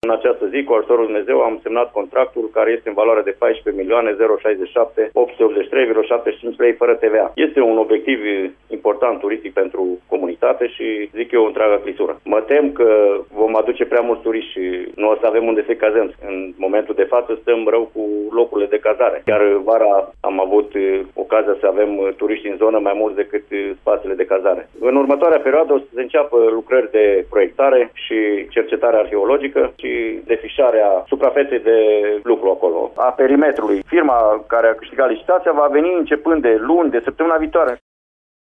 în această zi, cu ajutorul Dumnezeu, am semnat contractul care este în valoare de 14.067.883,75 lei fără TVA. Este un obiectiv important turistic pentru comunitate și zic eu întreaga clisură. Mă tem că vom aduce prea mulți turiști și nu o să avem unde să cazăm. În momentul de față stăm rău cu locurile de cazare. Chiar vara am avut ocazia să avem turiști în zonă mai mulți decât spațiile de cazare. În următoarea perioadă o să se înceapă lucrări de proiectare și cercetare arheologică și defișarea suprafeței de lucru acolo, a perimetrului. Firma care a câștigat licitația va veni începând de luni, de săptămâna viitoare.